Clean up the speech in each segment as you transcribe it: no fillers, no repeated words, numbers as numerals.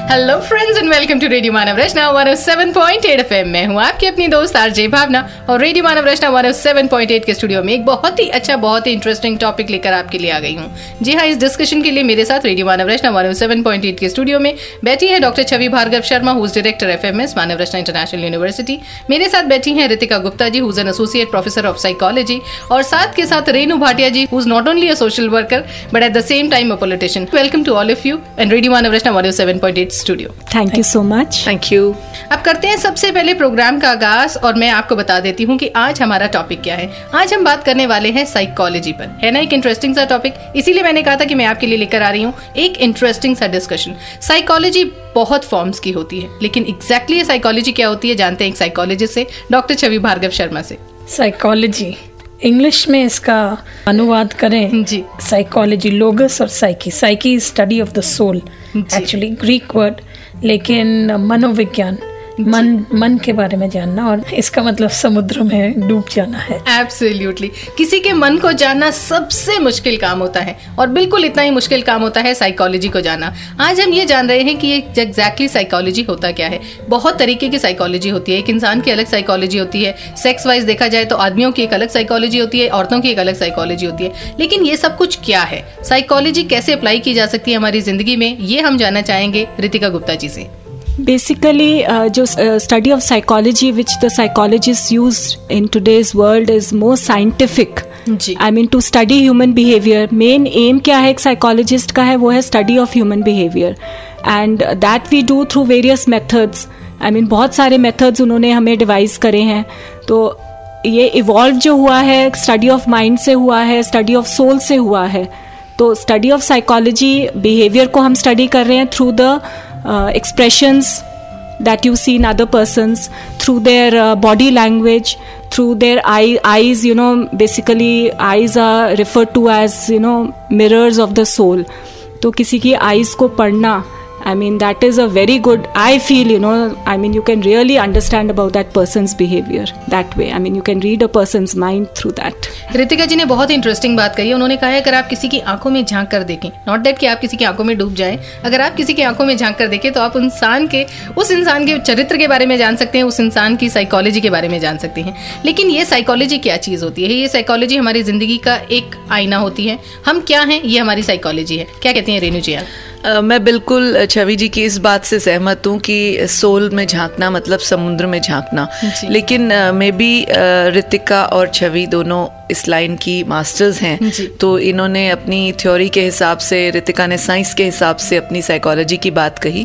Hello friends and welcome to radio Manav Rachna 107.8 FM। मैं हूँ आपकी अपनी दोस्त आरजे भावना और रेडियो मानव रचना 107.8 के स्टूडियो में एक बहुत ही अच्छा, बहुत ही इंटरेस्टिंग टॉपिक लेकर आपके लिए आ गई हूँ। जी हाँ, इस डिस्कशन के लिए मेरे साथ रेडियो मानव रचना 107.8 के स्टूडियो में बैठी है doctor Chhavi Bhargava Sharma, who is director FMS Manav Rachna international university. मेरे साथ बैठी हैं Ritika Gupta ji, who is an associate professor of psychology, और साथ के साथ Renu Bhatia ji, who is not only a social worker but at the same time a politician. Welcome to all of you and radio Manav Rachna 107.8 studio. Thank you so much. Thank you. अब करते हैं सबसे पहले programme का आगाज, और मैं आपको बता देती हूँ कि आज हमारा टॉपिक क्या है। आज हम बात करने वाले हैं साइकोलॉजी पर। है ना एक इंटरेस्टिंग सा टॉपिक, इसीलिए मैंने कहा था कि मैं आपके लिए लेकर आ रही हूँ एक इंटरेस्टिंग सा डिस्कशन। साइकोलॉजी बहुत फॉर्म्स की होती है, लेकिन एग्जैक्टली साइकोलॉजी क्या होती है जानते हैं एक साइकोलॉजिस्ट से, डॉक्टर छवि भार्गव शर्मा से। साइकोलॉजी इंग्लिश में इसका अनुवाद करें जी, साइकोलॉजी लोगस और psyche. Psyche is study of the soul, actually Greek word, लेकिन मनोविज्ञान, मन के बारे में जानना, और इसका मतलब समुद्र में डूब जाना है। एब्सोल्युटली, किसी के मन को जानना सबसे मुश्किल काम होता है, और बिल्कुल इतना ही मुश्किल काम होता है साइकोलॉजी को जानना। आज हम ये जान रहे हैं कि ये एग्जैक्टली साइकोलॉजी होता क्या है। बहुत तरीके की साइकोलॉजी होती है। एक इंसान की अलग साइकोलॉजी होती है, सेक्स वाइज देखा जाए तो आदमियों की एक अलग साइकोलॉजी होती है, औरतों की एक अलग साइकोलॉजी होती है। लेकिन ये सब कुछ क्या है, साइकोलॉजी कैसे अप्लाई की जा सकती है हमारी जिंदगी में, ये हम जानना चाहेंगे रितिका गुप्ता जी से। Basically, जो study of psychology which the psychologists use in today's world is more scientific. I mean to study human behavior. Main aim क्या है एक psychologist का है, वो है study of human behavior, and that we do through various methods. I mean बहुत सारे methods उन्होंने हमें devise करे हैं। तो ये evolve जो हुआ है study of mind से हुआ है, study of soul से हुआ है। तो study of psychology behavior को हम study कर रहे हैं through the expressions that you see in other persons, through their body language, through their eyes. You know, basically eyes are referred to as, you know, mirrors of the soul. तो किसी की eyes को पढ़ना, I mean that is a very good, I feel, you know, I mean you can really understand about that person's behavior that way. I mean you can read a person's mind through that. Ritika जी ने बहुत interesting बात कही। उन्होंने कहा है अगर आप किसी की आंखों में झांक कर देखें, नॉट दैट कि आप किसी की आंखों में डूब जाएं, अगर आप किसी की आंखों में झांक कर देखें तो आप उस इंसान के चरित्र के बारे में जान सकते हैं, उस इंसान की साइकोलॉजी के बारे में जान सकते हैं। लेकिन ये साइकोलॉजी क्या चीज होती है? ये साइकोलॉजी हमारी जिंदगी का एक आईना होती है। हम क्या हैं, ये हमारी साइकोलॉजी है। क्या कहती हैं रेनू जी आप? मैं बिल्कुल छवि जी की इस बात से सहमत हूँ कि सोल में झांकना मतलब समुद्र में झांकना। लेकिन मे बी रितिका और छवि दोनों इस लाइन की मास्टर्स हैं, तो इन्होंने अपनी थ्योरी के हिसाब से, रितिका ने साइंस के हिसाब से अपनी साइकोलॉजी की बात कही।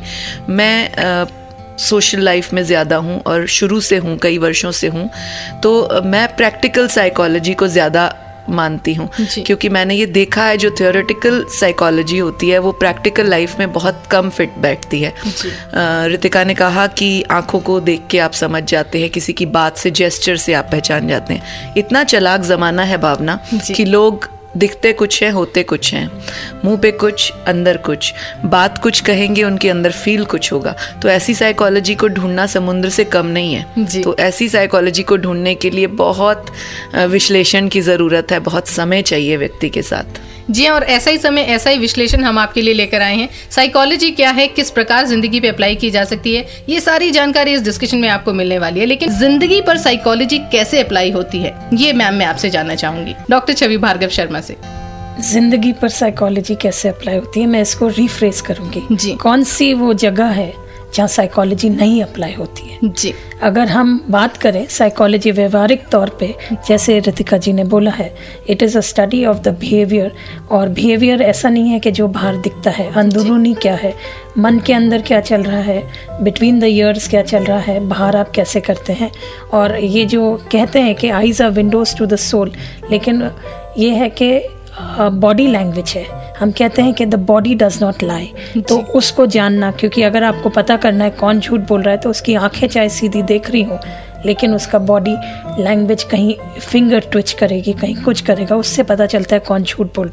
मैं सोशल लाइफ में ज़्यादा हूँ और शुरू से हूँ, कई वर्षों से हूँ, तो मैं प्रैक्टिकल साइकोलॉजी को ज़्यादा मानती हूँ, क्योंकि मैंने ये देखा है जो थियोरेटिकल साइकोलॉजी होती है वो प्रैक्टिकल लाइफ में बहुत कम फिट बैठती है। रितिका ने कहा कि आंखों को देख के आप समझ जाते हैं, किसी की बात से, जेस्चर से आप पहचान जाते हैं। इतना चालाक ज़माना है भावना कि लोग दिखते कुछ हैं, होते कुछ हैं, मुंह पे कुछ, अंदर कुछ, बात कुछ कहेंगे, उनके अंदर फील कुछ होगा। तो ऐसी साइकोलॉजी को ढूंढना समुद्र से कम नहीं है। तो ऐसी साइकोलॉजी को ढूंढने के लिए बहुत विश्लेषण की ज़रूरत है, बहुत समय चाहिए व्यक्ति के साथ। जी और ऐसा ही समय, ऐसा ही विश्लेषण हम आपके लिए लेकर आए हैं। साइकोलॉजी क्या है, किस प्रकार जिंदगी पे अप्लाई की जा सकती है, ये सारी जानकारी इस डिस्कशन में आपको मिलने वाली है। लेकिन जिंदगी पर साइकोलॉजी कैसे अप्लाई होती है, ये मैम मैं आपसे जानना चाहूंगी, डॉक्टर छवि भार्गव शर्मा से। जिंदगी पर साइकोलॉजी कैसे अप्लाई होती है, मैं इसको रिफ्रेश करूंगी जी। कौन सी वो जगह है जहाँ साइकोलॉजी नहीं अप्लाई होती है जी। अगर हम बात करें साइकोलॉजी व्यवहारिक तौर पे, जैसे रितिका जी ने बोला है, it is a study of the behaviour. और बिहेवियर ऐसा नहीं है कि जो बाहर दिखता है, अंदरूनी क्या है, मन के अंदर क्या चल रहा है, बिटवीन द ईयर्स क्या चल रहा है, बाहर आप कैसे करते हैं। और ये जो कहते हैं कि eyes are windows to the soul, लेकिन ये है कि बॉडी लैंग्वेज है। हम कहते हैं कि the body does not lie, तो उसको जानना, क्योंकि अगर आपको पता करना है कौन झूठ बोल रहा है तो उसकी आंखें चाहे सीधी देख रही हो, लेकिन उसका बॉडी लैंग्वेज कहीं फिंगर ट्विच करेगी, कहीं कुछ करेगा, उससे पता चलता है कौन झूठ बोल रहा है।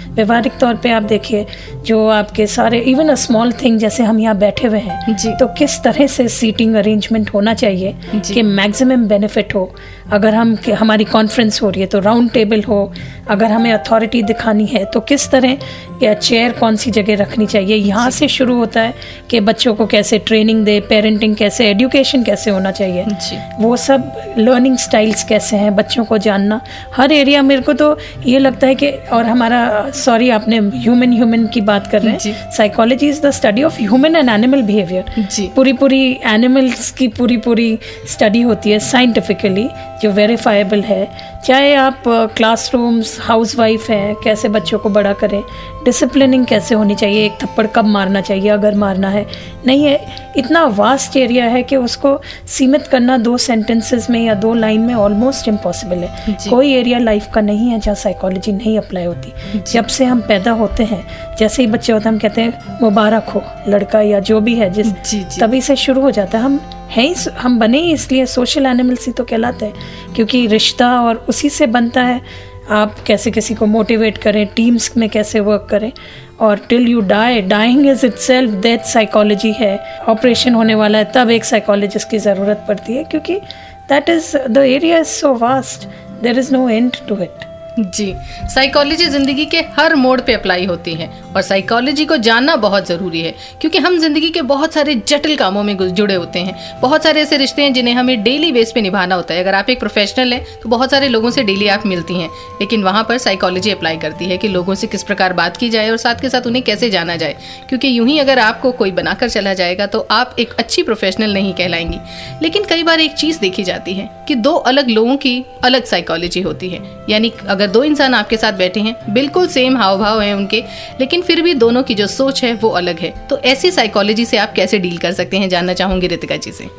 व्यवहारिक तौर पे आप देखिए, जो आपके सारे इवन अ स्मॉल थिंग, जैसे हम यहाँ बैठे हुए हैं तो किस तरह से सीटिंग अरेंजमेंट होना चाहिए कि मैक्सिमम बेनिफिट हो। अगर हमारी कॉन्फ्रेंस हो रही है तो राउंड टेबल हो, अगर हमें अथॉरिटी दिखानी है तो किस तरह या चेयर कौन सी जगह रखनी चाहिए। यहाँ से शुरू होता है कि बच्चों को कैसे ट्रेनिंग दे, पेरेंटिंग कैसे, एजुकेशन कैसे होना चाहिए, वो सब लर्निंग स्टाइल्स कैसे हैं, बच्चों को जानना हर एरिया। मेरे को तो ये लगता है कि, और हमारा सॉरी आपने ह्यूमन की बात कर रहे हैं, psychology is the study of human and animal behaviour. पूरी एनिमल्स की पूरी स्टडी होती है साइंटिफिकली, जो वेरीफाइबल है। चाहे आप क्लासरूम्स, हाउसवाइफ हैं, कैसे बच्चों को बड़ा करें, डिसिप्लिनिंग कैसे होनी चाहिए, एक थप्पड़ कब मारना चाहिए अगर मारना है, नहीं है। इतना वास्ट एरिया है कि उसको सीमित करना 2 सेंटेंसेस में या 2 लाइन में ऑलमोस्ट इम्पॉसिबल है। कोई एरिया लाइफ का नहीं है जहाँ साइकोलॉजी नहीं अप्लाई होती। जब से हम पैदा होते हैं, जैसे ही बच्चे होते हैं, हम कहते हैं मुबारक हो लड़का या जो भी है, तभी से शुरू हो जाता है। हम बने ही इसलिए सोशल एनिमल्स ही तो कहलाते हैं, क्योंकि रिश्ता और उसी से बनता है। आप कैसे किसी को मोटिवेट करें, टीम्स में कैसे वर्क करें, और till you dying is itself death psychology है। ऑपरेशन होने वाला है तब एक साइकोलॉजिस्ट की ज़रूरत पड़ती है, क्योंकि that is the area is so vast, there is no end to it. जी, साइकोलॉजी जिंदगी के हर मोड़ पे अप्लाई होती है और साइकोलॉजी को जानना बहुत जरूरी है, क्योंकि हम जिंदगी के बहुत सारे जटिल कामों में जुड़े होते हैं। बहुत सारे ऐसे रिश्ते हैं जिन्हें हमें डेली बेस पे निभाना होता है। अगर आप एक प्रोफेशनल हैं तो बहुत सारे लोगों से डेली आप मिलती हैं, लेकिन वहां पर साइकोलॉजी अप्लाई करती है कि लोगों से किस प्रकार बात की जाए और साथ के साथ उन्हें कैसे जाना जाए, क्योंकि यूं ही अगर आपको कोई बनाकर चला जाएगा तो आप एक अच्छी प्रोफेशनल नहीं कहलाएंगी। लेकिन कई बार एक चीज देखी जाती है कि 2 अलग लोगों की अलग साइकोलॉजी होती है। यानी अगर 2 इंसान आपके साथ बैठे हैं, बिल्कुल सेम हाव भाव हैं उनके, लेकिन फिर भी दोनों की जो सोच है वो अलग है। तो ऐसी साइकोलॉजी से आप कैसे डील कर सकते हैं, जानना चाहूंगी रितिका जी से।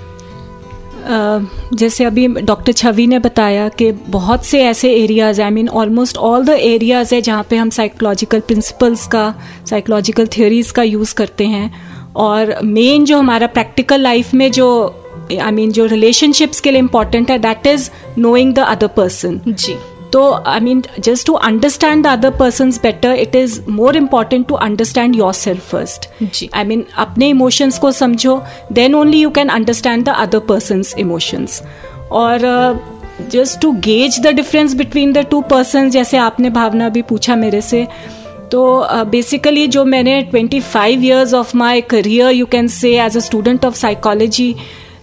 जैसे अभी डॉक्टर छवि ने बताया कि बहुत से ऐसे areas, I mean almost all the areas है जहाँ पे हम साइकोलॉजिकल प्रिंसिपल्स का, साइकोलॉजिकल थ्योरीज का यूज़ करते हैं। और मेन जो हमारा प्रैक्टिकल लाइफ में जो जो रिलेशनशिप्स के लिए इम्पॉर्टेंट है, that is knowing the other person. जी, तो just to understand the other persons better, it is more important to understand yourself first. अपने emotions को समझो, then only you can understand the other person's emotions. और just to gauge the difference between the 2 persons, जैसे आपने भावना भी पूछा मेरे से, तो basically जो मैंने 25 years of my career, you can say, as a student of psychology,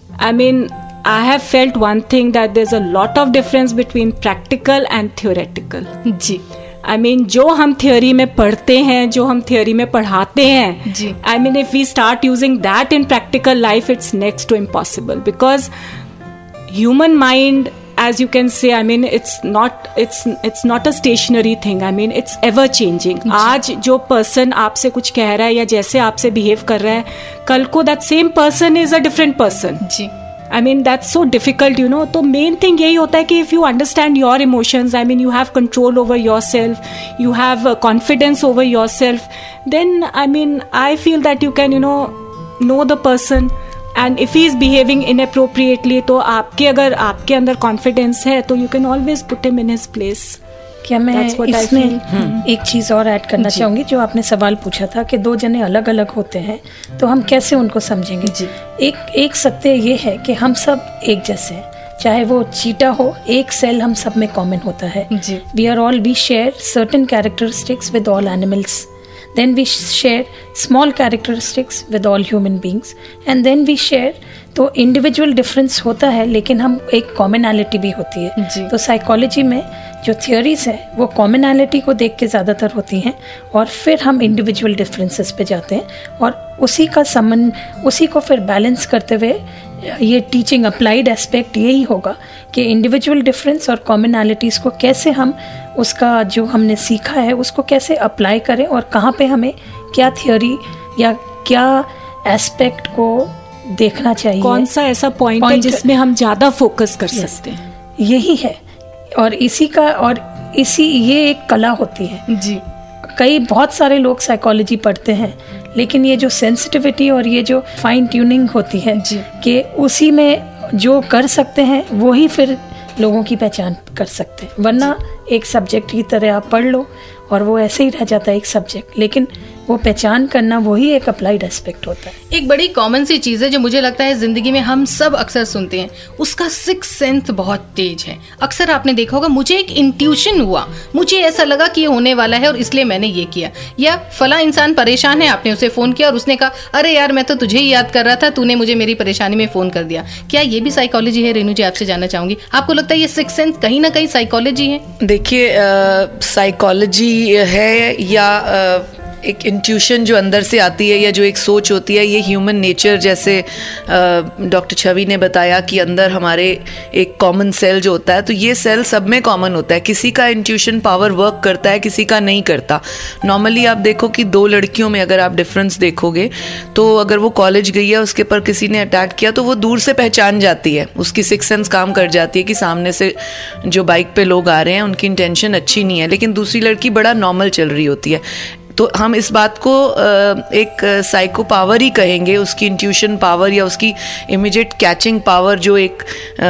I have felt one thing, that there's a lot of difference between practical and theoretical. जी, जो हम theory में पढ़ते हैं, जो हम theory में पढ़ाते हैं, जी, if we start using that in practical life, it's next to impossible, because human mind, as you can say, it's not a stationary thing. It's ever changing. आज जो person आपसे कुछ कह रहा है या जैसे आपसे behave कर रहा है, कल को that same person is a different person. Ji, that's so difficult, तो main thing यही होता है कि if you understand your emotions, you have control over yourself, you have confidence over yourself, then I feel that you can know the person, and if he is behaving inappropriately, तो अगर आपके अंदर confidence है तो you can always put him in his place. क्या मैं इसमें एक चीज़ और ऐड करना चाहूँगी, जो आपने सवाल पूछा था कि 2 जने अलग अलग होते हैं तो हम कैसे उनको समझेंगे। जी, एक सत्य ये है कि हम सब एक जैसे हैं, चाहे वो चीटा हो, एक सेल हम सब में कॉमन होता है। We share certain characteristics with all animals, then we share small characteristics with all human beings, and then we share, तो इंडिविजुअल डिफरेंस होता है लेकिन हम एक कॉमनैलिटी भी होती है। तो साइकोलॉजी में जो थियोरीज हैं वो कॉमनैलिटी को देख के ज़्यादातर होती हैं, और फिर हम इंडिविजुअल डिफरेंसेस पे जाते हैं और उसी को फिर बैलेंस करते हुए ये टीचिंग अप्लाइड एस्पेक्ट यही होगा कि इंडिविजुअल डिफरेंस और कॉमनैलिटीज़ को कैसे हम उसका जो हमने सीखा है उसको कैसे अप्लाई करें, और कहाँ पे हमें क्या थियोरी या क्या एस्पेक्ट को देखना चाहिए, कौन सा ऐसा पॉइंट है जिसमें हम ज़्यादा फोकस कर सकते हैं। यही है, और ये एक कला होती है। जी, बहुत सारे लोग साइकोलॉजी पढ़ते हैं, लेकिन ये जो सेंसिटिविटी और ये जो फाइन ट्यूनिंग होती है कि उसी में जो कर सकते हैं वही फिर लोगों की पहचान कर सकते हैं। वरना एक सब्जेक्ट की तरह आप पढ़ लो और वो ऐसे ही रह जाता है एक सब्जेक्ट, लेकिन वो पहचान करना वही एक अप्लाइड एस्पेक्ट होता है। एक बड़ी कॉमन सी चीज़ है जो मुझे लगता है जिंदगी में हम सब अक्सर सुनते हैं, उसका सिक्स सेंस बहुत तेज है। अक्सर आपने देखा होगा, मुझे एक इंट्यूशन हुआ, मुझे ऐसा लगा कि ये होने वाला है और इसलिए मैंने ये किया, या फला इंसान परेशान है, आपने उसे फोन किया और उसने कहा अरे यार मैं तो तुझे ही याद कर रहा था, तूने मुझे मेरी परेशानी में फोन कर दिया। क्या ये भी साइकोलॉजी है? रेणु जी आपसे जानना चाहूंगी, आपको लगता है ये सिक्स सेंस कहीं ना कहीं साइकोलॉजी है? देखिए, साइकोलॉजी है या एक इंट्यूशन जो अंदर से आती है या जो एक सोच होती है, ये ह्यूमन नेचर, जैसे डॉक्टर छवि ने बताया कि अंदर हमारे एक कॉमन सेल जो होता है, तो ये सेल सब में कॉमन होता है। किसी का इंट्यूशन पावर वर्क करता है, किसी का नहीं करता। नॉर्मली आप देखो कि दो लड़कियों में अगर आप डिफरेंस देखोगे तो अगर वो कॉलेज गई है, उसके पर किसी ने अटैक किया तो वो दूर से पहचान जाती है, उसकी सिक्स सेंस काम कर जाती है कि सामने से जो बाइक पे लोग आ रहे हैं उनकी इंटेंशन अच्छी नहीं है, लेकिन दूसरी लड़की बड़ा नॉर्मल चल रही होती है। तो हम इस बात को एक साइको पावर ही कहेंगे, उसकी इंट्यूशन पावर या उसकी इमीडिएट कैचिंग पावर, जो एक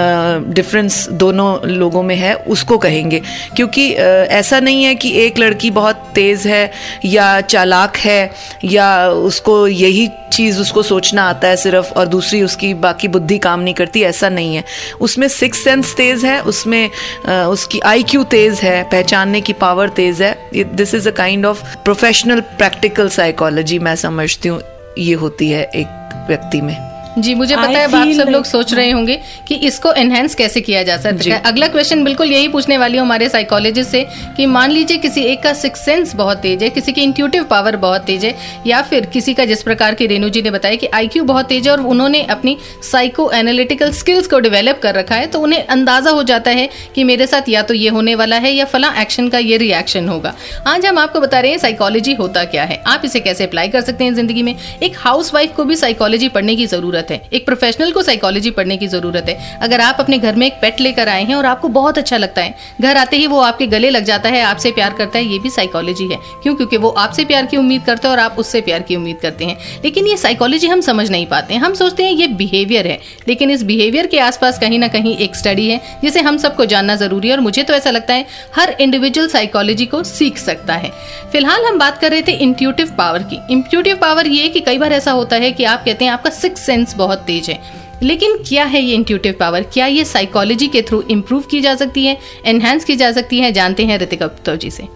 डिफरेंस दोनों लोगों में है, उसको कहेंगे। क्योंकि ऐसा नहीं है कि एक लड़की बहुत तेज़ है या चालाक है या उसको यही चीज़ उसको सोचना आता है सिर्फ और दूसरी उसकी बाकी बुद्धि काम नहीं करती, ऐसा नहीं है। उसमें सिक्स सेंस तेज़ है, उसमें उसकी IQ तेज़ है, पहचानने की पावर तेज़ है। This is a kind of professional practical psychology, मैं समझती हूँ ये होती है एक व्यक्ति में। जी, मुझे पता है आप सब लोग सोच रहे होंगे कि इसको एनहेंस कैसे किया जा सकता है। अगला क्वेश्चन बिल्कुल यही पूछने वाली हूँ हमारे साइकोलॉजिस्ट से कि मान लीजिए किसी एक का सिक्स सेंस बहुत तेज है, किसी की इंट्यूटिव पावर बहुत तेज है, या फिर किसी का जिस प्रकार की रेणु जी ने बताया कि IQ बहुत तेज है और उन्होंने अपनी साइको एनालिटिकल स्किल्स को डेवलप कर रखा है, तो उन्हें अंदाजा हो जाता है कि मेरे साथ या तो ये होने वाला है या फला एक्शन का ये रिएक्शन होगा। आज हम आपको बता रहे हैं साइकोलॉजी होता क्या है, आप इसे कैसे अप्लाई कर सकते हैं जिंदगी में। एक हाउस वाइफ को भी साइकोलॉजी पढ़ने की जरूरत है, एक प्रोफेशनल को साइकोलॉजी पढ़ने की जरूरत है। अगर आप अपने घर में एक पेट लेकर आए हैं और आपको बहुत अच्छा लगता है, घर आते ही वो आपके गले लग जाता है, आपसे प्यार करता है, ये भी साइकोलॉजी है। क्यों? क्योंकि वो आपसे प्यार की उम्मीद करता है और आप उससे प्यार की उम्मीद करते हैं। लेकिन ये साइकोलॉजी हम समझ नहीं पाते हैं, हम सोचते हैं ये बिहेवियर है, लेकिन इस बिहेवियर के आसपास कहीं ना कहीं एक स्टडी है जिसे हम सबको जानना जरूरी है, और मुझे तो ऐसा लगता है हर इंडिविजुअल साइकोलॉजी को सीख सकता है। फिलहाल हम बात कर रहे थे इंट्यूटिव पावर की। इंट्यूटिव पावर ये कि कई बार ऐसा होता है कि आप कहते हैं आपका सिक्स सेंस बहुत तेज है, लेकिन क्या है ये इंट्यूटिव पावर? क्या ये साइकोलॉजी के थ्रू इंप्रूव की जा सकती है, एनहांस की जा सकती है? जानते हैं ऋतिका गुप्ता जी से।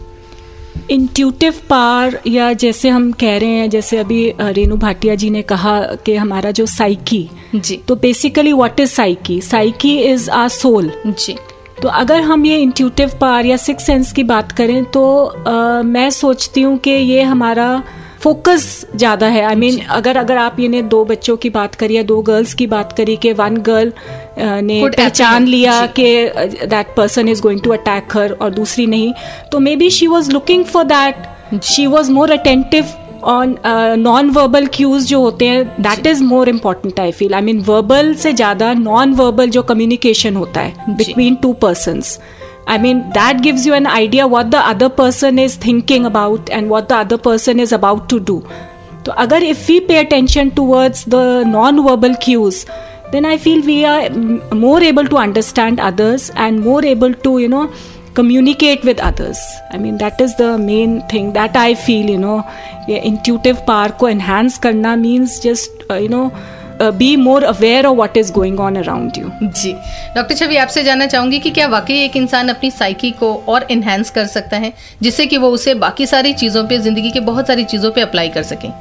इंट्यूटिव पावर, या जैसे हम कह रहे हैं, जैसे अभी रेणु भाटिया जी ने कहा कि हमारा जो साइकी जी, तो basically what is psyche? Psyche is our soul जी। तो अगर हम ये इंट्यूटिव पावर या सिक्स सेंस की बात करें तो मैं सोचती हूँ कि ये हमारा फोकस ज़्यादा है। आई मीन अगर आप ये दो बच्चों की बात करिए, दो गर्ल्स की बात करिए कि वन गर्ल ने पहचान लिया कि that person is going to attack her और दूसरी नहीं, तो maybe she was looking for that, she was more attentive on non verbal cues जो होते हैं, that is more important I feel. I mean verbal से ज़्यादा non verbal जो कम्युनिकेशन होता है between two persons, I mean, that gives you an idea what the other person is thinking about and what the other person is about to do. So, if we pay attention towards the non-verbal cues, then I feel we are more able to understand others and more able to, communicate with others. I mean, that is the main thing that I feel, intuitive power को enhance करना means just, be more aware of what is going on around you. जी, doctor Chhavi आपसे जानना चाहूंगी कि क्या वाकई एक इंसान अपनी साइकी को और एनहांस कर सकता है जिससे कि वो उसे बाकी सारी चीजों पे, जिंदगी के बहुत सारी चीजों पे अप्लाई कर सके?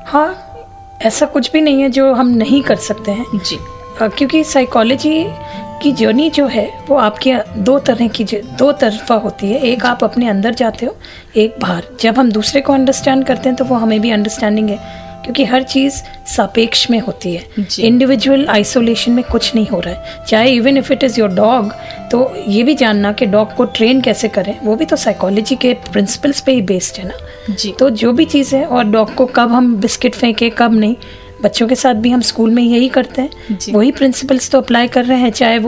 हाँ, ऐसा कुछ भी नहीं है जो हम नहीं कर सकते हैं जी, क्योंकि साइकोलॉजी की जर्नी जो है वो आपके दो तरफा होती है। एक आप अपने अंदर जाते हो, एक बाहर। जब हम दूसरे को अंडरस्टैंड करते हैं तो वो हमें भी अंडरस्टैंडिंग है, क्योंकि हर चीज़ सापेक्ष में होती है। इंडिविजुअल आइसोलेशन में कुछ नहीं हो रहा है। चाहे even if it is your dog, तो ये भी जानना कि डॉग को ट्रेन कैसे करें, वो भी तो साइकोलॉजी के प्रिंसिपल्स पे ही बेस्ड है ना जी। तो जो भी चीज़ है, और डॉग को कब हम बिस्किट फेंके कब नहीं, बच्चों के साथ भी हम स्कूल में यही करते हैं, वही प्रिंसिपल्स तो अप्लाई कर रहे हैं। चाहे वो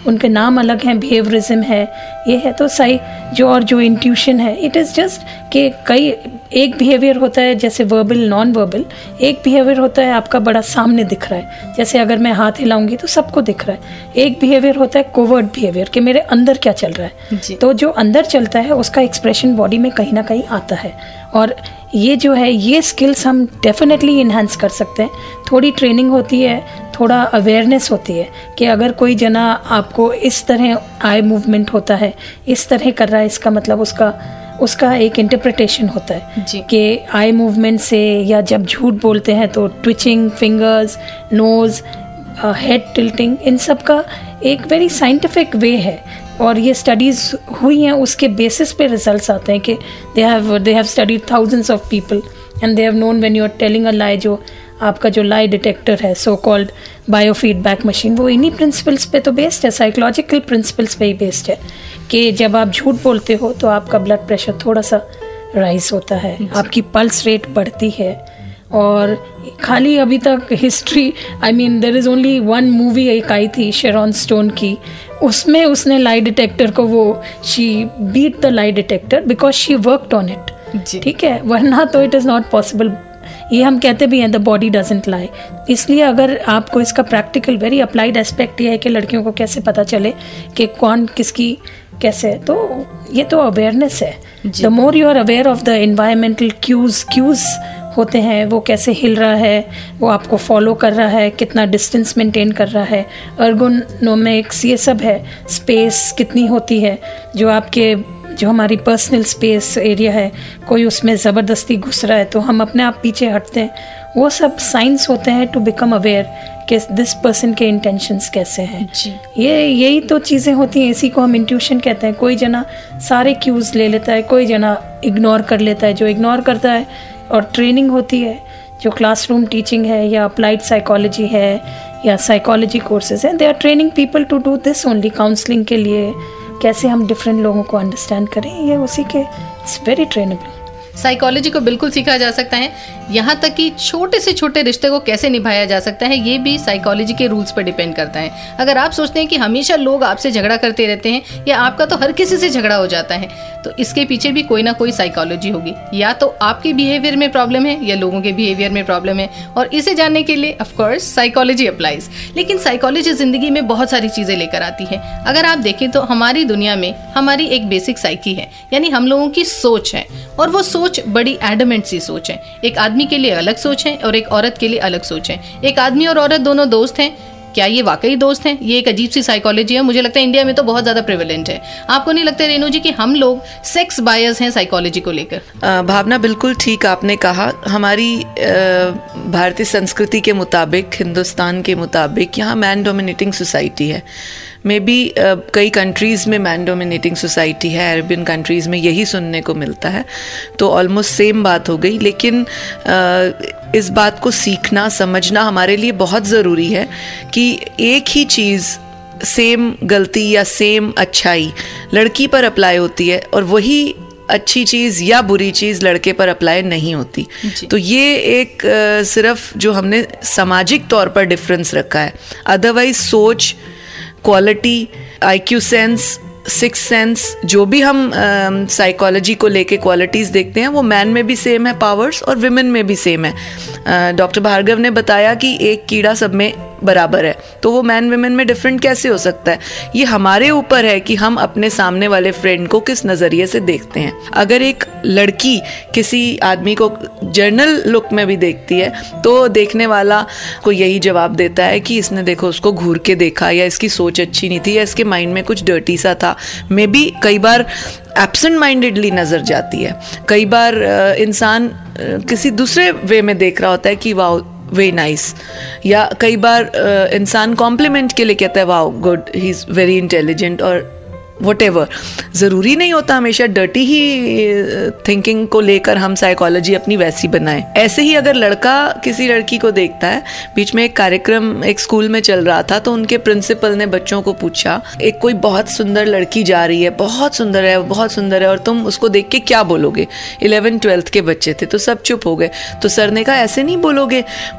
उनके नाम अलग हैं, बिहेवियरिज्म है, ये है। तो जो इंट्यूशन है, इट इज़ जस्ट कि एक बिहेवियर होता है जैसे वर्बल, नॉन वर्बल, एक बिहेवियर होता है आपका बड़ा सामने दिख रहा है, जैसे अगर मैं हाथ हिलाऊंगी तो सबको दिख रहा है। एक बिहेवियर होता है कोवर्ट बिहेवियर, कि मेरे अंदर क्या चल रहा है। तो जो अंदर चलता है उसका एक्सप्रेशन बॉडी में कहीं ना कहीं आता है, और ये जो है, ये स्किल्स हम डेफिनेटली इन्हांस कर सकते हैं। थोड़ी ट्रेनिंग होती है, थोड़ा अवेयरनेस होती है कि अगर कोई जना आपको इस तरह आई मूवमेंट होता है, इस तरह कर रहा है, इसका मतलब उसका एक इंटरप्रिटेशन होता है कि आई मूवमेंट से, या जब झूठ बोलते हैं तो twitching fingers, nose, head tilting, इन सब का एक वेरी साइंटिफिक वे है, और ये स्टडीज़ हुई हैं, उसके बेसिस पे रिजल्ट्स आते हैं कि they have studied thousands of people and they have known when you are telling a lie, जो आपका जो लाई डिटेक्टर है, सो कॉल्ड बायोफीडबैक मशीन, वो इन्हीं प्रिंसिपल्स पे तो बेस्ड है, साइकोलॉजिकल प्रिंसिपल्स पे ही बेस्ड है कि जब आप झूठ बोलते हो तो आपका ब्लड प्रेशर थोड़ा सा राइज होता है, आपकी पल्स रेट बढ़ती है। और खाली अभी तक history, I mean there is only one movie एक आई थी शेरॉन स्टोन की, उसमें उसने लाई डिटेक्टर को, वो she beat the lie detector because she worked on it, ठीक है, वरना तो इट इज़ नॉट पॉसिबल। ये हम कहते भी हैं द बॉडी डजंट लाई। इसलिए अगर आपको इसका प्रैक्टिकल वेरी अप्लाइड एस्पेक्ट ये है कि लड़कियों को कैसे पता चले कि कौन किसकी कैसे, तो ये तो अवेयरनेस है। The more you are aware of the environmental cues होते हैं, वो कैसे हिल रहा है, वो आपको फॉलो कर रहा है, कितना डिस्टेंस मेंटेन कर रहा है, अर्गोनोमिक्स, ये सब है, स्पेस कितनी होती है, जो हमारी पर्सनल स्पेस एरिया है, कोई उसमें ज़बरदस्ती घुस रहा है तो हम अपने आप पीछे हटते हैं, वो सब साइंस होते हैं टू बिकम अवेयर कि दिस पर्सन के इंटेंशंस कैसे हैं। यही तो चीज़ें होती हैं, इसी को हम इंट्यूशन कहते हैं। कोई जना सारे क्यूज़ ले लेता है, कोई जना इग्नोर कर लेता है। जो इग्नोर करता है, और ट्रेनिंग होती है, जो क्लासरूम टीचिंग है या अप्लाइड साइकोलॉजी है या साइकोलॉजी कोर्सेज हैं, they are training people to do this only. Counselling के लिए कैसे हम डिफरेंट लोगों को अंडरस्टैंड करें, ये उसी के, इट्स वेरी ट्रेनेबल। साइकोलॉजी को बिल्कुल सीखा जा सकता है, यहाँ तक कि छोटे से छोटे रिश्ते को कैसे निभाया जा सकता है, ये भी साइकोलॉजी के रूल्स पर डिपेंड करता है। अगर आप सोचते हैं कि हमेशा लोग आपसे झगड़ा करते रहते हैं या आपका तो हर किसी से झगड़ा हो जाता है, तो इसके पीछे भी कोई ना कोई साइकोलॉजी होगी। या तो आपके बिहेवियर में प्रॉब्लम है या लोगों के बिहेवियर में प्रॉब्लम है, और इसे जानने के लिए ऑफकोर्स साइकोलॉजी अप्लाइज। लेकिन साइकोलॉजी जिंदगी में बहुत सारी चीजें लेकर आती है। अगर आप देखें तो हमारी दुनिया में हमारी एक बेसिक साइकी है, यानी हम लोगों की सोच है, और वो सोच बड़ी एडमेंट सी सोच है। एक आदमी के लिए अलग सोच है और एक औरत के लिए अलग सोच है। एक आदमी और औरत दोनों दोस्त हैं, क्या ये वाकई दोस्त हैं? ये एक अजीब सी साइकोलॉजी है, मुझे लगता है इंडिया में तो बहुत ज्यादा प्रिवेलेंट है। आपको नहीं लगता रेनू जी कि हम लोग सेक्स बायस हैं साइकोलॉजी को लेकर? भावना, बिल्कुल ठीक आपने कहा। हमारी भारतीय संस्कृति के मुताबिक, हिंदुस्तान के मुताबिक, यहाँ मैन डोमिनेटिंग सोसाइटी है। मे बी कई कंट्रीज़ में मैन डोमिनेटिंग सोसाइटी है, अरबियन कंट्रीज़ में यही सुनने को मिलता है, तो ऑलमोस्ट सेम बात हो गई। लेकिन इस बात को सीखना, समझना हमारे लिए बहुत ज़रूरी है कि एक ही चीज़, सेम गलती या सेम अच्छाई लड़की पर अप्लाई होती है और वही अच्छी चीज़ या बुरी चीज़ लड़के पर अप्लाई नहीं होती। तो ये एक सिर्फ जो हमने सामाजिक तौर पर डिफरेंस रखा है, अदरवाइज सोच, quality, IQ sense, six sense, जो भी हम साइकोलॉजी को लेके क्वालिटीज़ देखते हैं, वो मैन में भी सेम है पावर्स और विमेन में भी सेम है। डॉक्टर भार्गव ने बताया कि एक कीड़ा सब में बराबर है, तो वो मैन विमेन में डिफरेंट कैसे हो सकता है? ये हमारे ऊपर है कि हम अपने सामने वाले फ्रेंड को किस नज़रिए से देखते हैं। अगर एक लड़की किसी आदमी को जर्नल लुक में भी देखती है तो देखने वाला को यही जवाब देता है कि इसने देखो उसको घूर के देखा, या इसकी सोच अच्छी नहीं थी, या इसके माइंड में कुछ डर्टी सा था। मे बी कई बार एब्सेंट माइंडेडली नज़र जाती है, कई बार इंसान किसी दूसरे वे में देख रहा होता है कि वाह वेरी नाइस, या कई बार इंसान कॉम्प्लीमेंट के लिए कहता है wow good, he is very intelligent, और व्हाटएवर। ज़रूरी नहीं होता हमेशा डर्टी ही थिंकिंग को लेकर हम साइकोलॉजी अपनी वैसी बनाएं। ऐसे ही अगर लड़का किसी लड़की को देखता है, बीच में एक कार्यक्रम एक स्कूल में चल रहा था, तो उनके प्रिंसिपल ने बच्चों को पूछा, एक कोई बहुत सुंदर लड़की जा रही है, बहुत सुंदर है, बहुत सुंदर है, और तुम उसको देख के क्या बोलोगे? 11th-12th के बच्चे थे, तो सब चुप हो गए। तो सर ने कहा ऐसे नहीं बोलोगे,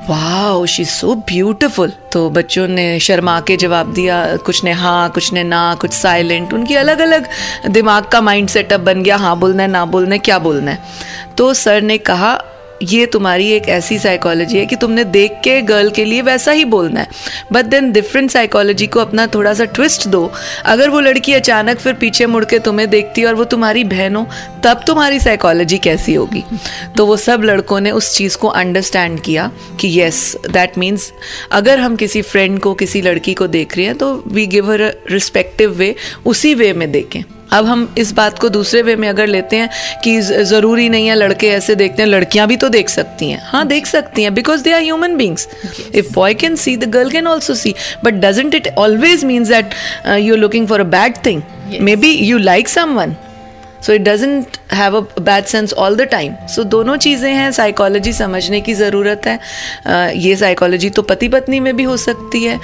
wow she is so beautiful. तो बच्चों ने शर्मा के जवाब दिया, कुछ ने हाँ, कुछ ने ना, कुछ साइलेंट। उनकी अलग अलग दिमाग का माइंड सेटअप बन गया, हाँ बोलना है, ना बोलना है, क्या बोलना है। तो सर ने कहा ये तुम्हारी एक ऐसी साइकोलॉजी है कि तुमने देख के गर्ल के लिए वैसा ही बोलना है, बट देन डिफरेंट साइकोलॉजी को अपना थोड़ा सा ट्विस्ट दो। अगर वो लड़की अचानक फिर पीछे मुड़ के तुम्हें देखती है और वो तुम्हारी बहन हो, तब तुम्हारी साइकोलॉजी कैसी होगी? तो वो सब लड़कों ने उस चीज़ को अंडरस्टैंड किया कि येस, दैट मीन्स अगर हम किसी फ्रेंड को, किसी लड़की को देख रहे हैं तो we give her respective way, उसी वे में देखें। अब हम इस बात को दूसरे वे में अगर लेते हैं कि ज़रूरी नहीं है लड़के ऐसे देखते हैं, लड़कियां भी तो देख सकती हैं। हाँ, देख सकती हैं, because they are human beings. If boy can see, the girl can also see, but doesn't it always means that you are looking for a bad thing? Maybe you like someone, so it doesn't have a bad sense all the time. So दोनों चीज़ें हैं, psychology समझने की ज़रूरत है। ये psychology तो पति पत्नी में भी हो सकती है,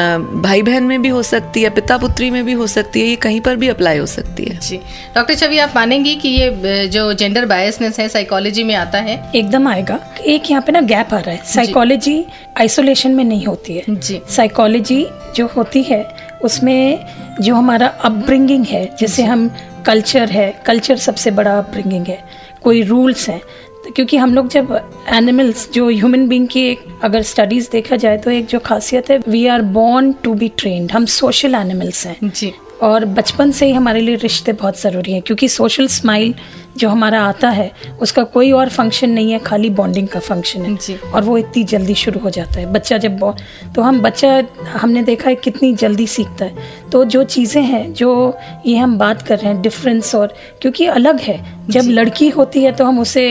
भाई बहन में भी हो सकती है, पिता पुत्री में भी हो सकती है, ये कहीं पर भी अप्लाई हो सकती है। जी डॉक्टर छवि, आप मानेंगी कि ये जो जेंडर बायसनेस है साइकोलॉजी में आता है? एकदम आएगा। एक यहाँ पे ना गैप आ रहा है। साइकोलॉजी आइसोलेशन में नहीं होती है जी। साइकोलॉजी जो होती है उसमें जो हमारा अपब्रिंगिंग है, जैसे हम कल्चर है, कल्चर सबसे बड़ा अपब्रिंगिंग है, कोई रूल्स हैं। तो क्योंकि हम लोग जब एनिमल्स, जो ह्यूमन बीइंग की एक अगर स्टडीज देखा जाए तो एक जो खासियत है, we are born to be trained. हम सोशल एनिमल्स हैं जी, और बचपन से ही हमारे लिए रिश्ते बहुत ज़रूरी हैं, क्योंकि सोशल स्माइल जो हमारा आता है उसका कोई और फंक्शन नहीं है, खाली बॉन्डिंग का फंक्शन है जी। और वो इतनी जल्दी शुरू हो जाता है। बच्चा जब तो बच्चा हमने देखा है कितनी जल्दी सीखता है। तो जो चीज़ें हैं, जो ये हम बात कर रहे हैं डिफरेंस, और क्योंकि अलग है। जब लड़की होती है तो हम उसे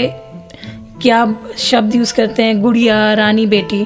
क्या शब्द यूज़ करते हैं, गुड़िया, रानी, बेटी,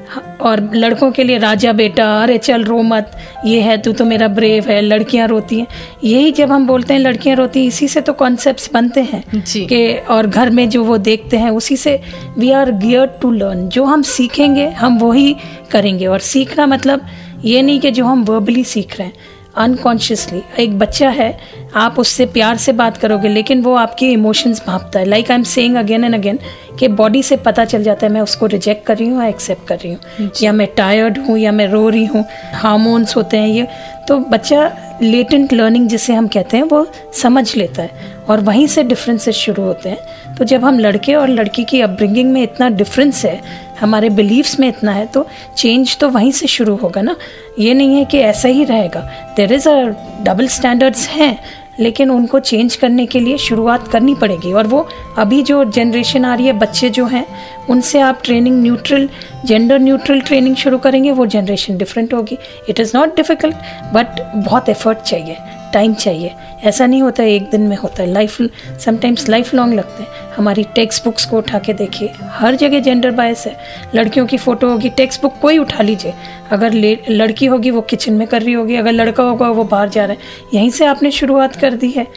और लड़कों के लिए राजा बेटा, अरे चल रो मत, ये है तू तो मेरा ब्रेव है। लड़कियां रोती हैं, यही जब हम बोलते हैं लड़कियां रोती हैं, इसी से तो कॉन्सेप्ट्स बनते हैं कि, और घर में जो वो देखते हैं उसी से we are geared to learn. जो हम सीखेंगे हम वही करेंगे। और सीखना मतलब ये नहीं कि जो हम वर्बली सीख रहे हैं, अनकॉन्शियसली। एक बच्चा है, आप उससे प्यार से बात करोगे लेकिन वो आपके इमोशंस भांपता है। Like I am saying again and again कि बॉडी से पता चल जाता है मैं उसको रिजेक्ट कर रही हूँ या एक्सेप्ट कर रही हूँ, या मैं टायर्ड हूँ या मैं रो रही हूँ। हार्मोन्स होते हैं ये, तो बच्चा लेटेंट लर्निंग जिसे हम कहते हैं वो समझ लेता है, और वहीं से डिफरेंसेस शुरू होते हैं। तो जब हम लड़के और लड़की की अपब्रिंगिंग में इतना डिफरेंस है, हमारे बिलीव्स में इतना है, तो चेंज तो वहीं से शुरू होगा ना। ये नहीं है कि ऐसा ही रहेगा। There is a double standards हैं, लेकिन उनको चेंज करने के लिए शुरुआत करनी पड़ेगी। और वो अभी जो जनरेशन आ रही है, बच्चे जो हैं, उनसे आप training neutral, gender neutral training शुरू करेंगे, वो जनरेशन डिफरेंट होगी। It is not difficult, but बहुत एफर्ट चाहिए, टाइम चाहिए। ऐसा नहीं होता है एक दिन में होता है, समटाइम्स लाइफ लॉन्ग लगते हैं। हमारी टेक्स्ट बुक्स को उठा के देखिए, हर जगह जेंडर बायस है। लड़कियों की फोटो होगी, टेक्स्ट बुक कोई उठा लीजिए, अगर लड़की होगी वो किचन में कर रही होगी, अगर लड़का होगा वो बाहर जा रहा है। यहीं से आपने शुरुआत कर दी है।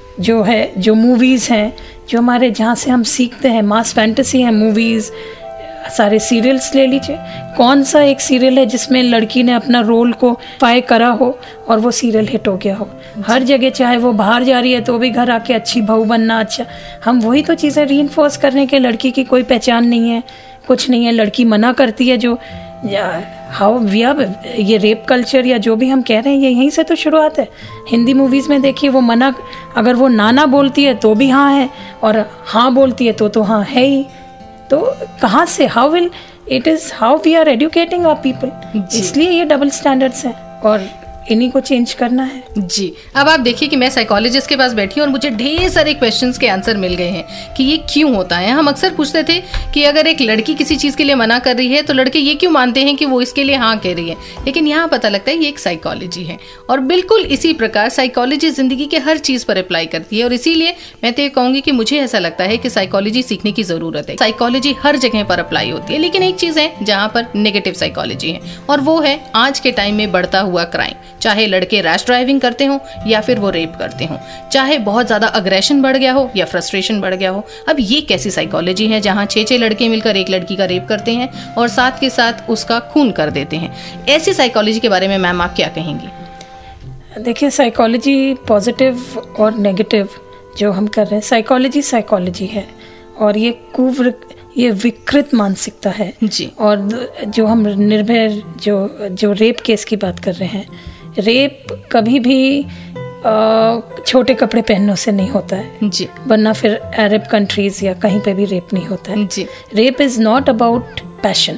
जो मूवीज़ हैं, जो हमारे जहाँ से हम सीखते हैं, मास फैंटेसी है मूवीज़, सारे सीरियल्स ले लीजिए। कौन सा एक सीरियल है जिसमें लड़की ने अपना रोल को फाय करा हो और वो सीरियल हिट हो गया हो? हर जगह, चाहे वो बाहर जा रही है तो भी घर आके अच्छी बहू बनना। अच्छा, हम वही तो चीज़ें रीइंफोर्स करने के, लड़की की कोई पहचान नहीं है, कुछ नहीं है, लड़की मना करती है। जो हाउ वी आर, ये रेप कल्चर या जो भी हम कह रहे हैं, ये यहीं से तो शुरुआत है। हिंदी मूवीज़ में देखिए, वो मना, अगर वो नाना बोलती है तो भी हाँ है, और हाँ बोलती है तो हाँ है ही। तो कहाँ से, how will it is, how we are educating our people. इसलिए ये डबल स्टैंडर्ड्स हैं और इन्हीं को चेंज करना है जी। अब आप देखिए कि मैं साइकोलॉजिस्ट के पास बैठी हूँ और मुझे ढेर सारे क्वेश्चंस के आंसर मिल गए हैं कि ये क्यों होता है। हम अक्सर पूछते थे कि अगर एक लड़की किसी चीज़ के लिए मना कर रही है तो लड़के ये क्यों मानते हैं कि वो इसके लिए हाँ कह रही है, लेकिन यहाँ पता लगता है ये एक साइकोलॉजी है। और बिल्कुल इसी प्रकार साइकोलॉजी जिंदगी के हर चीज़ पर अप्लाई करती है। और इसीलिए मैं तो ये कहूँगी कि मुझे ऐसा लगता है कि साइकोलॉजी सीखने की ज़रूरत है। साइकोलॉजी हर जगह पर अप्लाई होती है, लेकिन एक चीज़ है जहाँ पर नेगेटिव साइकोलॉजी है, और वो है आज के टाइम में बढ़ता हुआ क्राइम। चाहे लड़के रैश ड्राइविंग करते हो या फिर वो रेप करते हो, चाहे बहुत ज्यादा अग्रेशन बढ़ गया हो या फ्रस्ट्रेशन बढ़ गया हो। अब ये कैसी साइकोलॉजी है जहाँ 6 लड़के मिलकर एक लड़की का रेप करते हैं और साथ के साथ उसका खून कर देते हैं? ऐसी साइकोलॉजी के बारे में मैम आप क्या कहेंगी? देखिए, साइकोलॉजी पॉजिटिव और नेगेटिव जो हम कर रहे हैं, साइकोलॉजी है और ये विकृत मानसिकता है जी। और जो हम निर्भय जो रेप केस की बात कर रहे हैं, रेप कभी भी छोटे कपड़े पहनने से नहीं होता है जी, वरना फिर अरब कंट्रीज या कहीं पे भी रेप नहीं होता है जी। Rape is not about passion.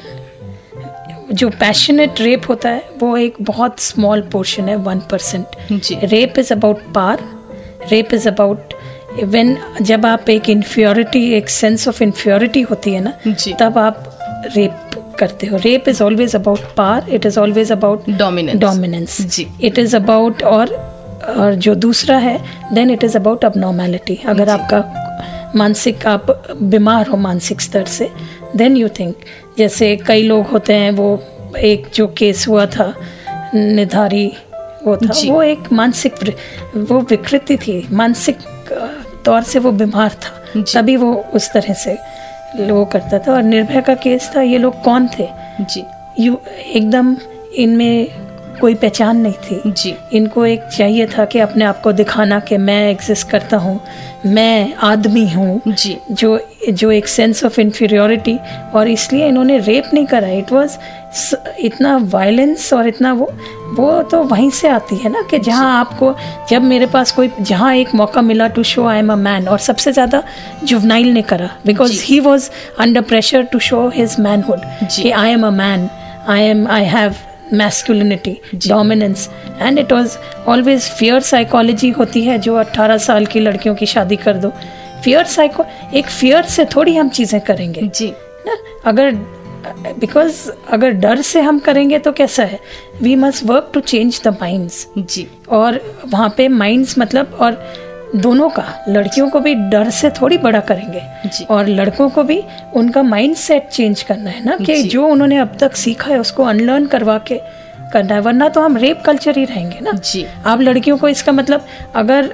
जो पैशनेट रेप होता है वो एक बहुत स्मॉल पोर्शन है, 1%। Rape is about power, rape is about जब आप एक सेंस ऑफ इन्फ्योरिटी होती है ना, तब आप रेप करते हो। Rape is always about power, it is always about dominance, it is about और जो दूसरा है, then it is about abnormality. अगर आपका आप बीमार हो मानसिक स्तर से, देन यू थिंक, जैसे कई लोग होते हैं, वो एक जो केस हुआ था निधारी, वो एक वो विकृति थी, मानसिक तौर से वो बीमार था, तभी वो उस तरह से वो करता था। और निर्भया का केस था, ये लोग कौन थे जी? एकदम इनमें कोई पहचान नहीं थी जी। इनको एक चाहिए था कि अपने आप को दिखाना कि मैं एग्जिस्ट करता हूँ, मैं आदमी हूँ जी, जो एक सेंस ऑफ इन्फीरियोरिटी। और इसलिए इन्होंने रेप नहीं करा। इट वाज इतना वायलेंस और इतना वो तो वहीं से आती है ना कि जहाँ आपको, जब मेरे पास जहाँ एक मौका मिला to show I am a man, और सबसे ज़्यादा जुवनाइल ने करा, because he was under pressure to show his manhood कि I am a man, I have masculinity, dominance, and it was always fear psychology होती है जो 18 साल की लड़कियों की शादी कर दो। एक fear से थोड़ी हम चीज़ें करेंगे जी ना। अगर डर से हम करेंगे तो कैसा है, we must work to change the minds जी। और वहाँ पे minds मतलब, और दोनों का, लड़कियों को भी डर से थोड़ी बड़ा करेंगे और लड़कों को भी उनका माइंड सेट चेंज करना है ना, कि जो उन्होंने अब तक सीखा है उसको अनलर्न करवा के करना है, वरना तो हम रेप कल्चर ही रहेंगे ना जी। आप लड़कियों को, इसका मतलब अगर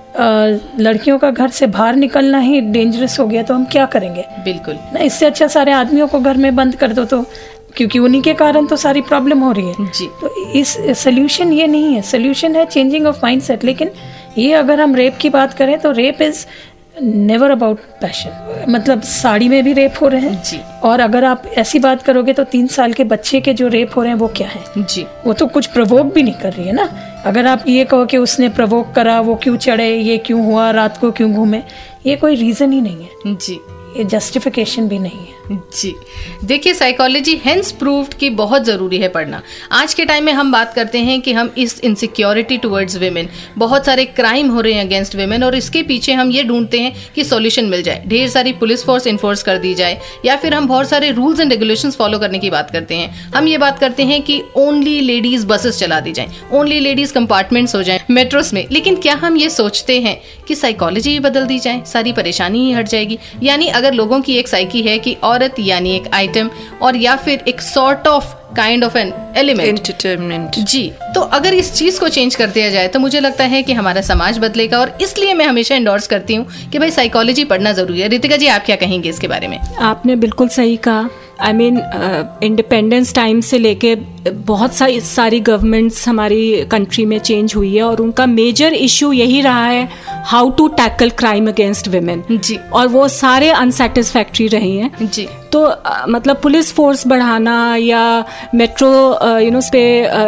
लड़कियों का घर से बाहर निकलना ही डेंजरस हो गया तो हम क्या करेंगे? बिल्कुल ना। इससे अच्छा सारे आदमियों को घर में बंद कर दो, तो क्योंकि उन्हीं के कारण तो सारी प्रॉब्लम हो रही है जी। तो इस सोल्यूशन ये नहीं है, सोल्यूशन है चेंजिंग ऑफ माइंडसेट। लेकिन ये अगर हम रेप की बात करें तो rape is never about passion. मतलब साड़ी में भी रेप हो रहे हैं जी। और अगर आप ऐसी बात करोगे तो 3 साल के बच्चे के जो रेप हो रहे हैं वो क्या है जी? वो तो कुछ प्रवोक भी नहीं कर रही है ना। अगर आप ये कहो कि उसने प्रवोक करा, वो क्यों चढ़े, ये क्यों हुआ, रात को क्यों घूमे, ये कोई रीजन ही नहीं है जी, ये जस्टिफिकेशन भी नहीं है जी। देखिए, साइकोलॉजी हेंस प्रूव्ड कि बहुत ज़रूरी है पढ़ना। आज के टाइम में हम बात करते हैं कि हम इस इनसिक्योरिटी टुवर्ड्स वेमेन, बहुत सारे क्राइम हो रहे हैं अगेंस्ट वेमेन, और इसके पीछे हम ये ढूंढते हैं कि सॉल्यूशन मिल जाए, ढेर सारी पुलिस फोर्स इन्फोर्स कर दी जाए, या फिर हम बहुत सारे रूल्स एंड रेगुलेशंस फॉलो करने की बात करते हैं। हम ये बात करते हैं कि ओनली लेडीज बसेस चला दी जाए, ओनली लेडीज कंपार्टमेंट्स हो जाए मेट्रोस में। लेकिन क्या हम ये सोचते हैं कि साइकोलॉजी ही बदल दी जाए, सारी परेशानी ही हट जाएगी? यानी अगर लोगों की एक साइकी है कि औरत यानी एक आइटम, और या फिर एक sort of kind of an element, entertainment जी, तो अगर इस चीज को चेंज कर दिया जाए तो मुझे लगता है कि हमारा समाज बदलेगा। और इसलिए मैं हमेशा एंडोर्स करती हूँ कि भाई साइकोलॉजी पढ़ना जरूरी है। रितिका जी, आप क्या कहेंगे इसके बारे में? आपने बिल्कुल सही कहा। आई मीन इंडिपेंडेंस टाइम से लेके बहुत सारी गवर्नमेंट्स हमारी कंट्री में चेंज हुई है, और उनका मेजर इशू यही रहा है how to tackle crime against women जी, और वो सारे अनसेटिस्फैक्ट्री रही हैं जी। तो मतलब पुलिस फोर्स बढ़ाना या मेट्रो पे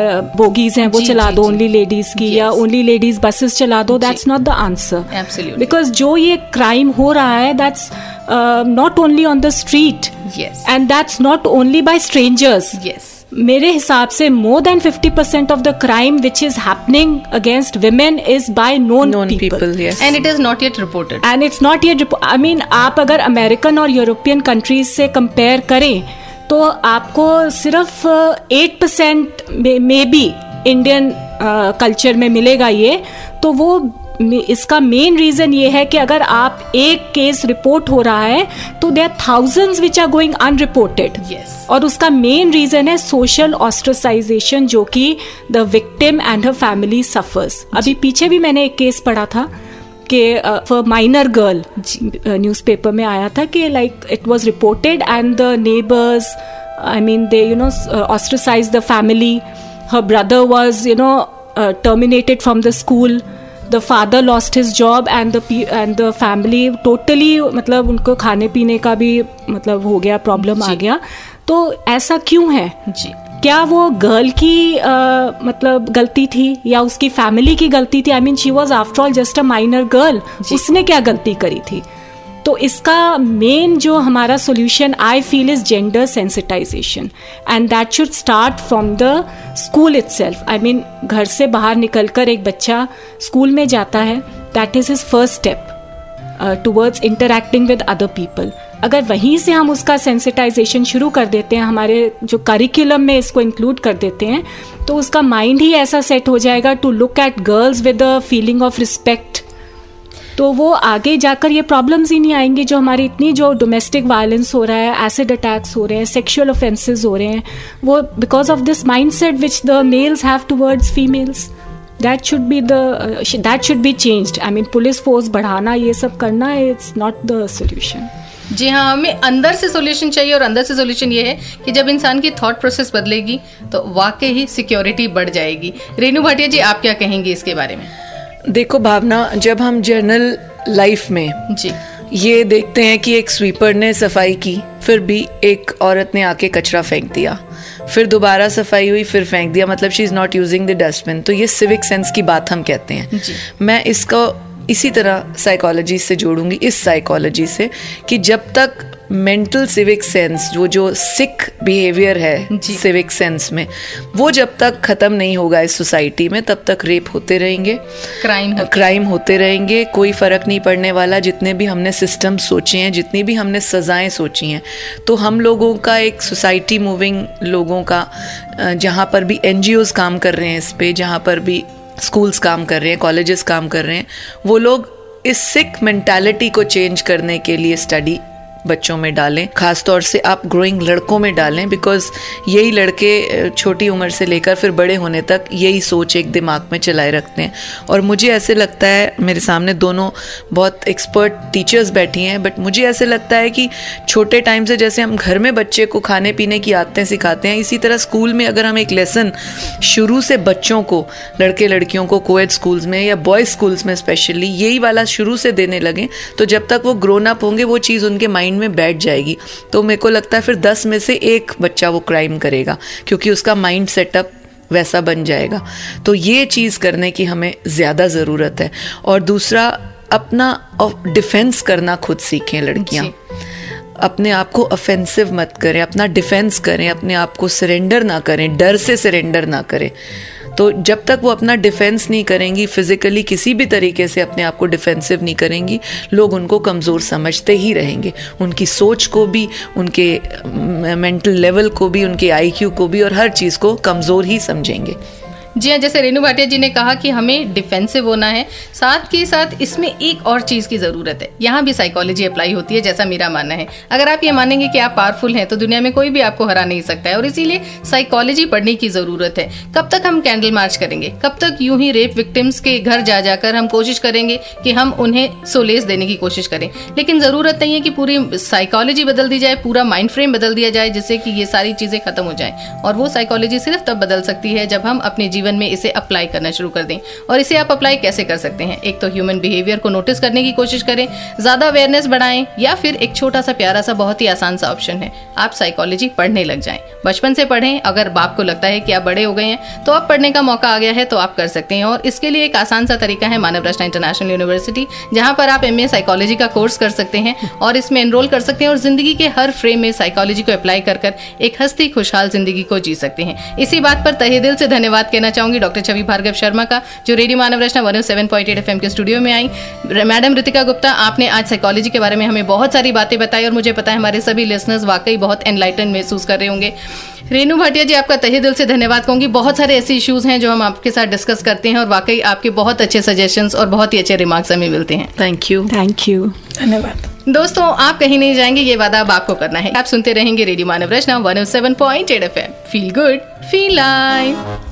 बोगीज हैं वो चला दो ओनली लेडीज की, या ओनली लेडीज बसेस चला दो, that's not the answer. Because जो ये क्राइम हो रहा है, that's not only on the street, and that's not only by strangers. मेरे हिसाब से more than 50% of the crime which is happening against women is by known people. Yes. And it is not yet reported. And it's not yet I mean, आप अगर American और European countries से compare करें तो आपको सिर्फ 8% में भी इंडियन कल्चर में मिलेगा ये। तो वो इसका मेन रीजन ये है कि अगर आप एक केस रिपोर्ट हो रहा है तो there are thousands which are going unreported, और उसका मेन रीजन है सोशल ऑस्ट्रेसाइजेशन जो कि the victim and her family suffers. अभी पीछे भी मैंने एक केस पढ़ा था कि फॉर माइनर गर्ल, न्यूज़पेपर में आया था कि like it was reported and the neighbours, I mean they ostracized the family. Her brother was terminated from the school. The father lost his job and the family totally, मतलब उनको खाने पीने का भी मतलब हो गया, प्रॉब्लम आ गया. तो ऐसा क्यों है जी? क्या वो गर्ल की मतलब गलती थी या उसकी फैमिली की गलती थी? I mean she was after all just a minor girl. उसने क्या गलती करी थी? तो इसका मेन जो हमारा solution I feel is gender sensitization, and that should start from the school itself. I mean घर से बाहर निकलकर एक बच्चा स्कूल में जाता है, that is his first step towards interacting with other people. अगर वहीं से हम उसका सेंसिटाइजेशन शुरू कर देते हैं, हमारे जो करिकुलम में इसको इंक्लूड कर देते हैं, तो उसका माइंड ही ऐसा सेट हो जाएगा to look at girls with a feeling of respect. तो वो आगे जाकर ये प्रॉब्लम्स ही नहीं आएंगी जो हमारी इतनी जो डोमेस्टिक वायलेंस हो रहा है, एसिड अटैक्स हो रहे हैं, सेक्सुअल ऑफेंसेस हो रहे हैं, वो because of this mindset which the males have towards females. That should be changed. I mean police force बढ़ाना, ये सब करना, इट्स नॉट द सोल्यूशन. जी हाँ, हमें अंदर से सॉल्यूशन चाहिए, और अंदर से सॉल्यूशन ये है कि जब इंसान की थॉट प्रोसेस बदलेगी तो वाकई ही सिक्योरिटी बढ़ जाएगी. रेनू भाटिया जी, आप क्या कहेंगी इसके बारे में? देखो भावना, जब हम जनरल लाइफ में जी ये देखते हैं कि एक स्वीपर ने सफाई की, फिर भी एक औरत ने आके कचरा फेंक दिया, फिर दोबारा सफाई हुई, फिर फेंक दिया, मतलब she is not using the dustbin, तो ये सिविक सेंस की बात हम कहते हैं. मैं इसको इसी तरह साइकोलॉजी से जोड़ूंगी, इस साइकोलॉजी से कि जब तक मेंटल सिविक सेंस, जो सिक बिहेवियर है सिविक सेंस में, वो जब तक ख़त्म नहीं होगा इस सोसाइटी में, तब तक रेप होते रहेंगे, क्राइम होते रहेंगे. कोई फ़र्क नहीं पड़ने वाला. जितने भी हमने सिस्टम सोचे हैं, जितनी भी हमने सज़ाएं सोची हैं, तो हम लोगों का एक सोसाइटी मूविंग लोगों का, जहाँ पर भी NGOs काम कर रहे हैं इस पे, जहाँ पर भी स्कूल्स काम कर रहे हैं, कॉलेजेस काम कर रहे हैं, वो लोग इस सिक मेंटालिटी को चेंज करने के लिए स्टडी बच्चों में डालें. खासतौर से आप ग्रोइंग लड़कों में डालें, बिकॉज यही लड़के छोटी उम्र से लेकर फिर बड़े होने तक यही सोच एक दिमाग में चलाए रखते हैं. और मुझे ऐसे लगता है, मेरे सामने दोनों बहुत एक्सपर्ट टीचर्स बैठी हैं, बट मुझे ऐसे लगता है कि छोटे टाइम से जैसे हम घर में बच्चे को खाने पीने की आदतें सिखाते हैं, इसी तरह स्कूल में अगर हम एक लेसन शुरू से बच्चों को, लड़के लड़कियों को कोएड स्कूल्स में या बॉयज़ स्कूल्स में स्पेशली यही वाला शुरू से देने लगें, तो जब तक वो ग्रोन अप होंगे वो चीज़ उनके माइंड में बैठ जाएगी. तो मेरे को लगता है फिर 10 में से 1 बच्चा वो क्राइम करेगा, क्योंकि उसका माइंड सेटअप वैसा बन जाएगा. तो ये चीज़ करने की हमें ज़्यादा ज़रूरत है. और दूसरा, अपना डिफेंस करना खुद सीखें लड़कियाँ. अपने आप को ऑफेंसिव मत करें, अपना डिफेंस करें, अपने आप को सरेंडर ना करें, डर से सरेंडर ना करें. तो जब तक वो अपना डिफेंस नहीं करेंगी, फिजिकली किसी भी तरीके से अपने आप को डिफेंसिव नहीं करेंगी, लोग उनको कमज़ोर समझते ही रहेंगे. उनकी सोच को भी, उनके मेंटल लेवल को भी, उनके IQ को भी, और हर चीज़ को कमज़ोर ही समझेंगे. जी हाँ, जैसे रेनू भाटिया जी ने कहा कि हमें डिफेंसिव होना है, साथ के साथ इसमें एक और चीज़ की ज़रूरत है. यहाँ भी साइकोलॉजी अप्लाई होती है, जैसा मेरा मानना है. अगर आप ये मानेंगे कि आप पावरफुल हैं तो दुनिया में कोई भी आपको हरा नहीं सकता है, और इसीलिए साइकोलॉजी पढ़ने की ज़रूरत है. कब तक हम कैंडल मार्च करेंगे? कब तक यूं ही रेप विक्टिम्स के घर जा जाकर हम कोशिश करेंगे कि हम उन्हें सोलेस देने की कोशिश करें? लेकिन ज़रूरत नहीं है कि पूरी साइकोलॉजी बदल दी जाए, पूरा माइंड फ्रेम बदल दिया जाए, जिससे कि ये सारी चीज़ें खत्म हो जाएं. और वो साइकोलॉजी सिर्फ तब बदल सकती है जब हम अपने जीवन में इसे अप्लाई करना शुरू कर दें. और इसे आप अप्लाई कैसे कर सकते हैं? एक तो ह्यूमन बिहेवियर को नोटिस करने की कोशिश करें, ज्यादा अवेयरनेस बढ़ाएं, या फिर एक छोटा सा प्यारा सा बहुत ही आसान सा ऑप्शन है, आप साइकोलॉजी पढ़ने लग जाएं. बचपन से पढ़ें. अगर बाप को लगता है कि आप बड़े हो गए हैं तो अब पढ़ने का मौका आ गया है, तो आप कर सकते हैं. और इसके लिए एक आसान सा तरीका है मानव रचना इंटरनेशनल यूनिवर्सिटी, जहां पर आप MA साइकोलॉजी का कोर्स कर सकते हैं और इसमें एनरोल कर सकते हैं, और जिंदगी के हर फ्रेम में साइकोलॉजी को अप्लाई कर एक हंसती खुशहाल जिंदगी को जी सकते हैं. इसी बात पर तहे दिल से धन्यवाद कहना करना चाहूंगी डॉक्टर छवि भार्गव शर्मा का, जो रेडियो मानव रचना 107.8 एफएम के स्टूडियो में आई। मैडम रितिका गुप्ता, आपने आज साइकोलॉजी के बारे में हमें बहुत सारी बातें बताई और मुझे पता है हमारे सभी लिसनर्स वाकई बहुत एनलाइटन महसूस कर रहे होंगे। रेनू भाटिया जी, आपका तहे दिल से धन्यवाद कहूंगी। बहुत सारे ऐसे इश्यूज हैं जो हम आपके साथ डिस्कस करते हैं और वाकई आपके बहुत अच्छे सजेशंस और बहुत ही अच्छे रिमार्क्स हमें मिलते हैं। Thank you. धन्यवाद। दोस्तों, आप कहीं नहीं जाएंगे, ये वादा अब आपको करना है। आप सुनते रहेंगे radio Manav Rachna 107.8 FM. Feel good, feel live.